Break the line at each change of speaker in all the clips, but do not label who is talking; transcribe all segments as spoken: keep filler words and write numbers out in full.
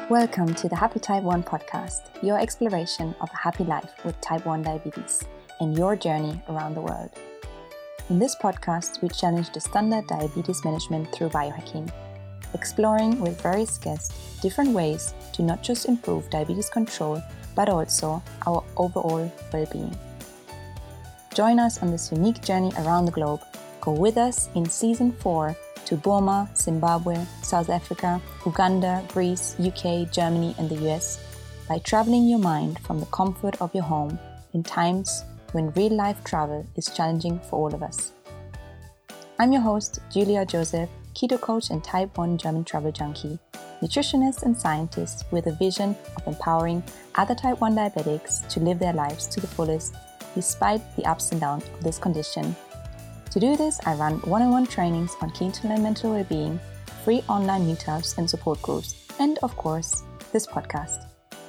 Welcome to the Happy Type one podcast, your exploration of a happy life with type one diabetes and your journey around the world. In this podcast, we challenge the standard diabetes management through biohacking, exploring with various guests different ways to not just improve diabetes control, but also our overall well-being. Join us on this unique journey around the globe. Go with us in season four to Burma, Zimbabwe, South Africa, Uganda, Greece, U K, Germany and the U S by traveling your mind from the comfort of your home in times when real-life travel is challenging for all of us. I'm your host, Julia Joseph, keto coach and type one German travel junkie, nutritionist and scientist with a vision of empowering other type one diabetics to live their lives to the fullest despite the ups and downs of this condition. To do this, I run one-on-one trainings on keen to learn mental well-being, free online meetups and support groups, and of course, this podcast.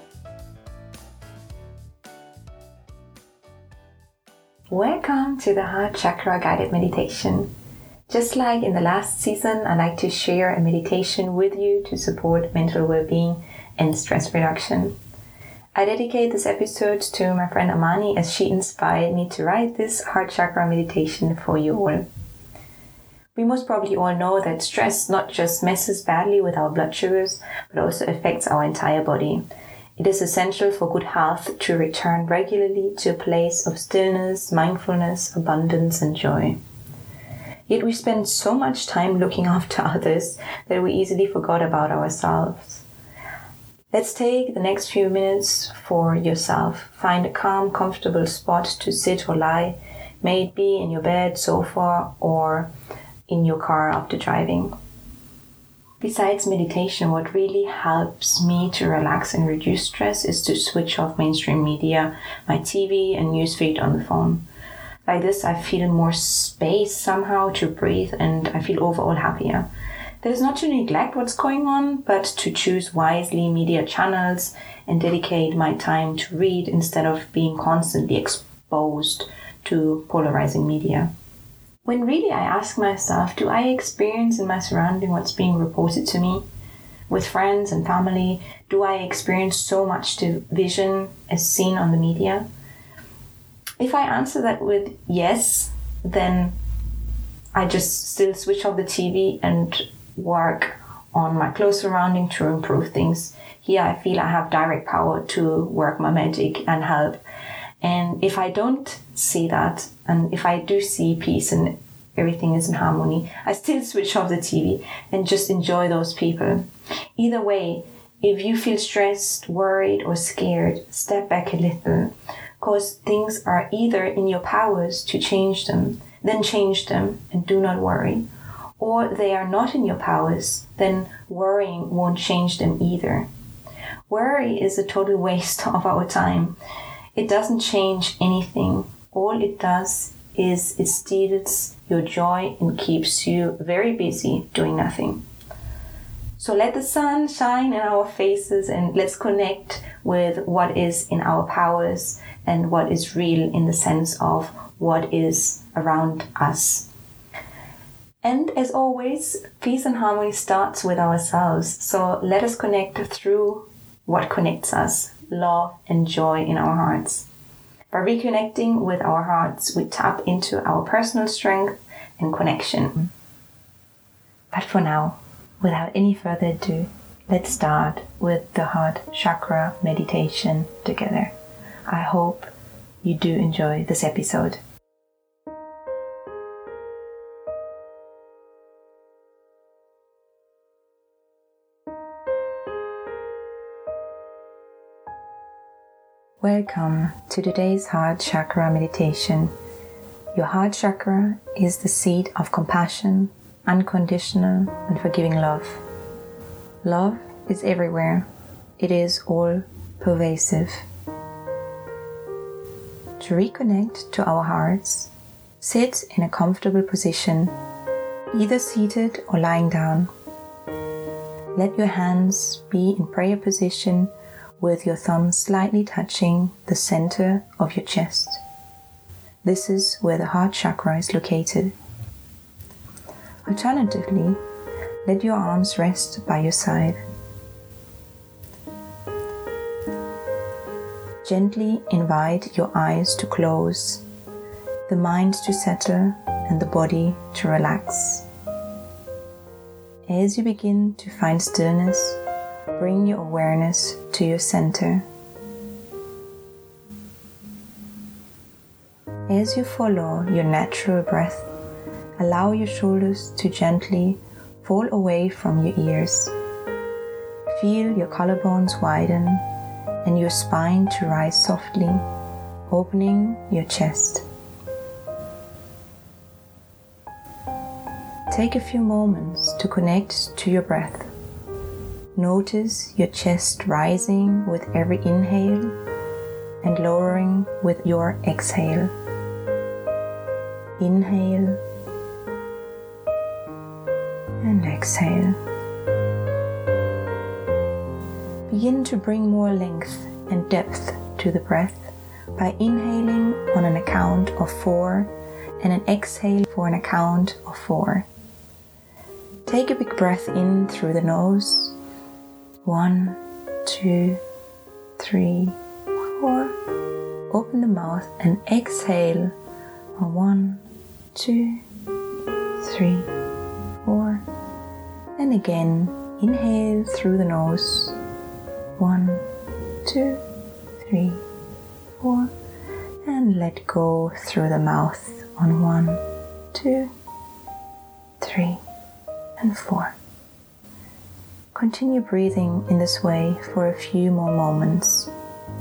Welcome to the Heart Chakra Guided Meditation. Just like in the last season, I like to share a meditation with you to support mental well-being and stress reduction. I dedicate this episode to my friend Amani as she inspired me to write this Heart Chakra meditation for you all. We most probably all know that stress not just messes badly with our blood sugars, but also affects our entire body. It is essential for good health to return regularly to a place of stillness, mindfulness, abundance, and joy. Yet we spend so much time looking after others that we easily forgot about ourselves. Let's take the next few minutes for yourself. Find a calm, comfortable spot to sit or lie, may it be in your bed, sofa, or in your car after driving. Besides meditation, what really helps me to relax and reduce stress is to switch off mainstream media, my T V and newsfeed on the phone. Like this, I feel more space somehow to breathe and I feel overall happier. That is not to neglect what's going on, but to choose wisely media channels and dedicate my time to read instead of being constantly exposed to polarizing media. When really I ask myself, do I experience in my surrounding what's being reported to me? With friends and family, do I experience so much division as seen on the media? If I answer that with yes, then I just still switch off the T V and work on my close surrounding to improve things. Here I feel I have direct power to work my magic and help. And if I don't see that, and if I do see peace and everything is in harmony, I still switch off the T V and just enjoy those people. Either way, if you feel stressed, worried or scared, step back a little, because things are either in your powers to change them, then change them and do not worry. Or they are not in your powers, then worrying won't change them either. Worry is a total waste of our time. It doesn't change anything. All it does is it steals your joy and keeps you very busy doing nothing. So let the sun shine in our faces and let's connect with what is in our powers and what is real in the sense of what is around us. And as always, peace and harmony starts with ourselves. So let us connect through what connects us, love and joy in our hearts. By reconnecting with our hearts, we tap into our personal strength and connection. But for now, without any further ado, let's start with the Heart Chakra meditation together. I hope you do enjoy this episode. Welcome to today's Heart Chakra meditation. Your Heart Chakra is the seat of compassion, unconditional and forgiving love. Love is everywhere. It is all pervasive. To reconnect to our hearts, sit in a comfortable position, either seated or lying down. Let your hands be in prayer position with your thumb slightly touching the center of your chest. This is where the heart chakra is located. Alternatively, let your arms rest by your side. Gently invite your eyes to close, the mind to settle, and the body to relax. As you begin to find stillness, bring your awareness to your center. As you follow your natural breath, allow your shoulders to gently fall away from your ears. Feel your collarbones widen and your spine to rise softly, opening your chest. Take a few moments to connect to your breath. Notice your chest rising with every inhale and lowering with your exhale. Inhale and exhale. Begin to bring more length and depth to the breath by inhaling on an account of four and an exhale for an account of four. Take a big breath in through the nose. One, two, three, four. Open the mouth and exhale on one, two, three, four. And again, inhale through the nose. One, two, three, four. And let go through the mouth on one, two, three, and four. Continue breathing in this way for a few more moments.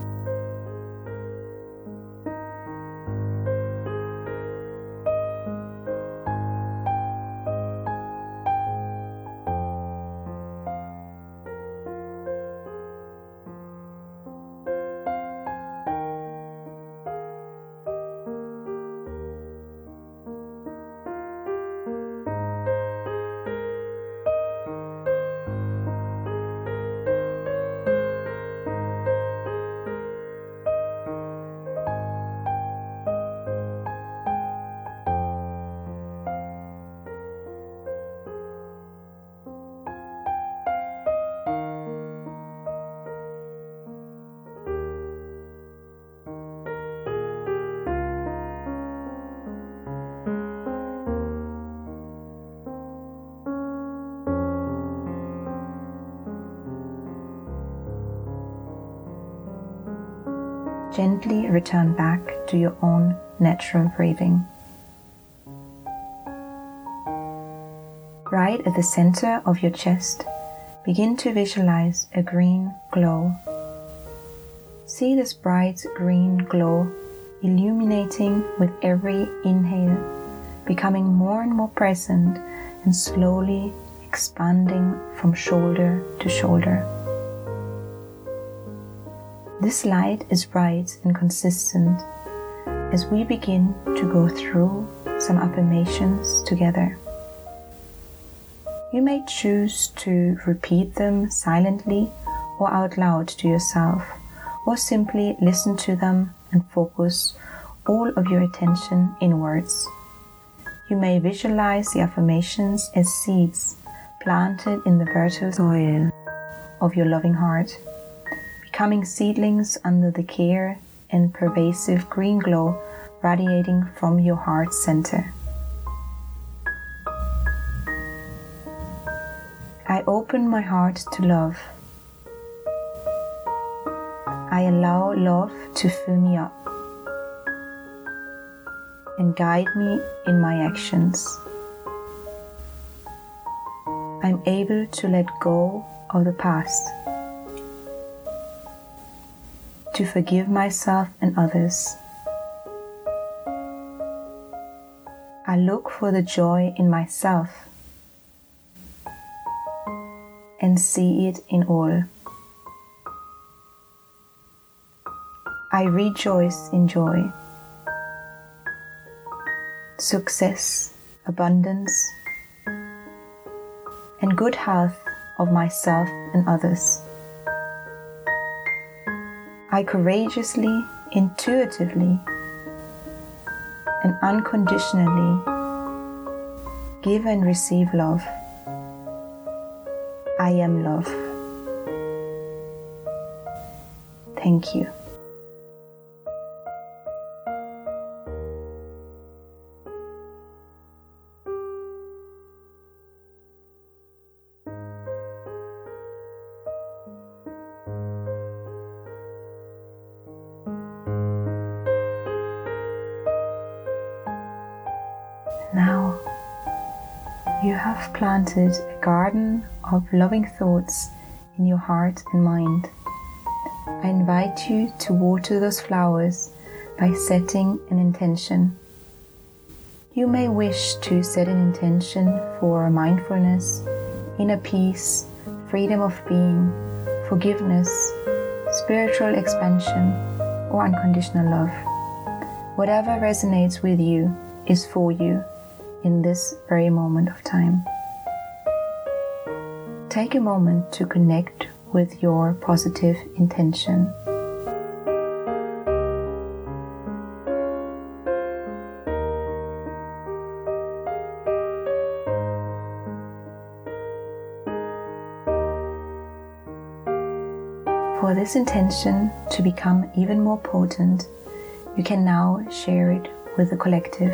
Gently return back to your own natural breathing. Right at the center of your chest, begin to visualize a green glow. See this bright green glow illuminating with every inhale, becoming more and more present and slowly expanding from shoulder to shoulder. This light is bright and consistent as we begin to go through some affirmations together. You may choose to repeat them silently or out loud to yourself, or simply listen to them and focus all of your attention inwards. You may visualize the affirmations as seeds planted in the fertile soil of your loving heart, becoming seedlings under the care and pervasive green glow radiating from your heart center. I open my heart to love. I allow love to fill me up and guide me in my actions. I'm able to let go of the past, to forgive myself and others. I look for the joy in myself and see it in all. I rejoice in joy, success, abundance, and good health of myself and others. I courageously, intuitively, and unconditionally give and receive love. I am love. Thank you. You have planted a garden of loving thoughts in your heart and mind. I invite you to water those flowers by setting an intention. You may wish to set an intention for mindfulness, inner peace, freedom of being, forgiveness, spiritual expansion, or unconditional love. Whatever resonates with you is for you in this very moment of time. Take a moment to connect with your positive intention. For this intention to become even more potent, you can now share it with the collective.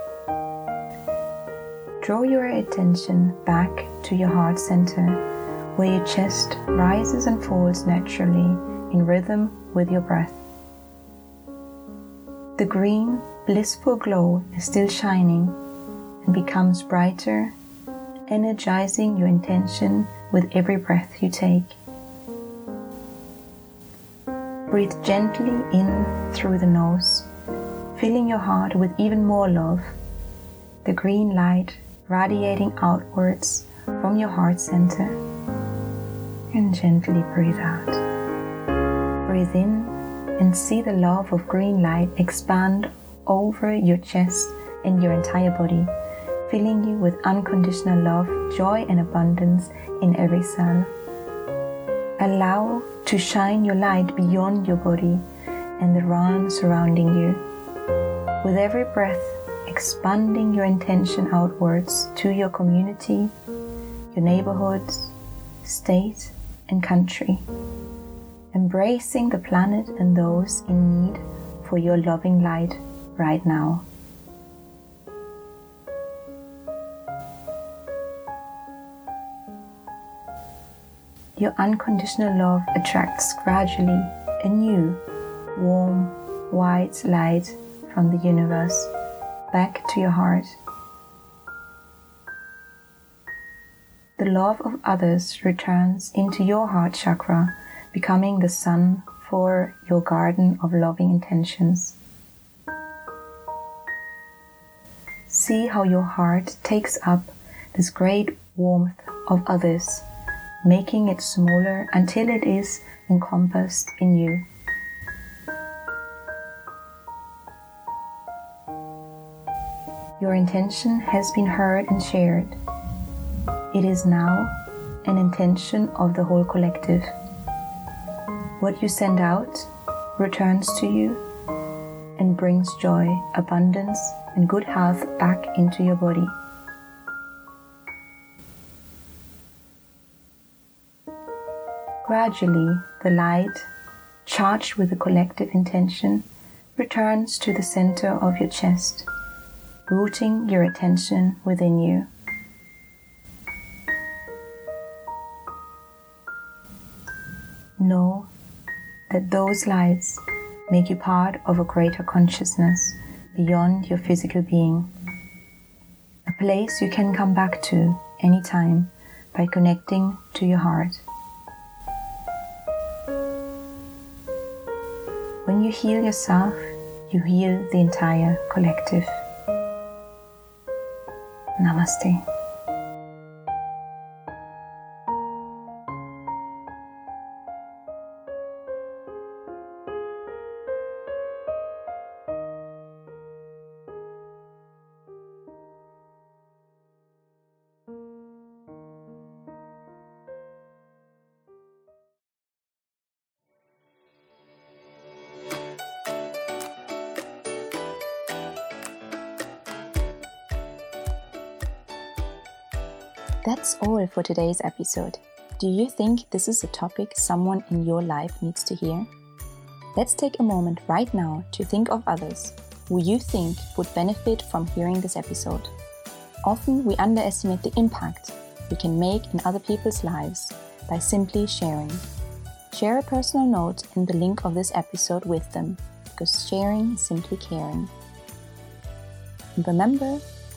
Draw your attention back to your heart center, where your chest rises and falls naturally in rhythm with your breath. The green, blissful glow is still shining and becomes brighter, energizing your intention with every breath you take. Breathe gently in through the nose, filling your heart with even more love, the green light radiating outwards from your heart center. And gently breathe out. Breathe in and see the love of green light expand over your chest and your entire body, filling you with unconditional love, joy, and abundance in every cell. Allow to shine your light beyond your body and the realm surrounding you. With every breath, expanding your intention outwards to your community, your neighborhoods, state, and country. Embracing the planet and those in need for your loving light right now. Your unconditional love attracts gradually a new, warm, white light from the universe back to your heart. The love of others returns into your heart chakra, becoming the sun for your garden of loving intentions. See how your heart takes up this great warmth of others, making it smaller until it is encompassed in you. Your intention has been heard and shared. It is now an intention of the whole collective. What you send out returns to you and brings joy, abundance, and good health back into your body. Gradually, the light, charged with the collective intention, returns to the center of your chest, rooting your attention within you. Know that those lights make you part of a greater consciousness beyond your physical being, a place you can come back to anytime by connecting to your heart. When you heal yourself, you heal the entire collective. Namaste. That's all for today's episode. Do you think this is a topic someone in your life needs to hear? Let's take a moment right now to think of others who you think would benefit from hearing this episode. Often we underestimate the impact we can make in other people's lives by simply sharing. Share a personal note in the link of this episode with them, because sharing is simply caring. And remember,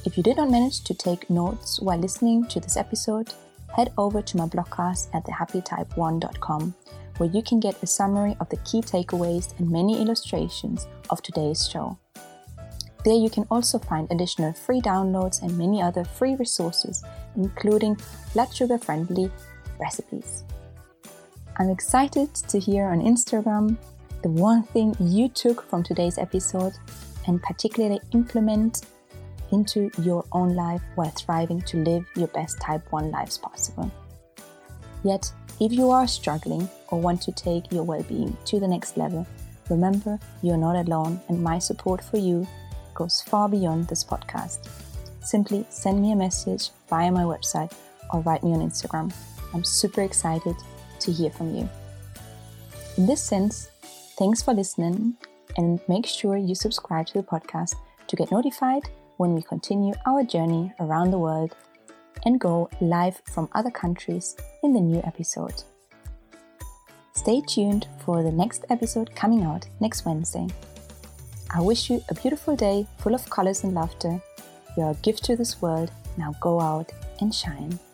If you did not manage to take notes while listening to this episode, head over to my blogcast at the happy type one dot com, where you can get a summary of the key takeaways and many illustrations of today's show. There you can also find additional free downloads and many other free resources, including blood sugar friendly recipes. I'm excited to hear on Instagram the one thing you took from today's episode and particularly implement into your own life while striving to live your best type one lives possible. Yet, if you are struggling or want to take your well-being to the next level, remember you're not alone, and my support for you goes far beyond this podcast. Simply send me a message via my website or write me on Instagram. I'm super excited to hear from you. In this sense, thanks for listening, and make sure you subscribe to the podcast to get notified when we continue our journey around the world and go live from other countries in the new episode. Stay tuned for the next episode coming out next Wednesday. I wish you a beautiful day full of colors and laughter. You're a gift to this world. Now go out and shine.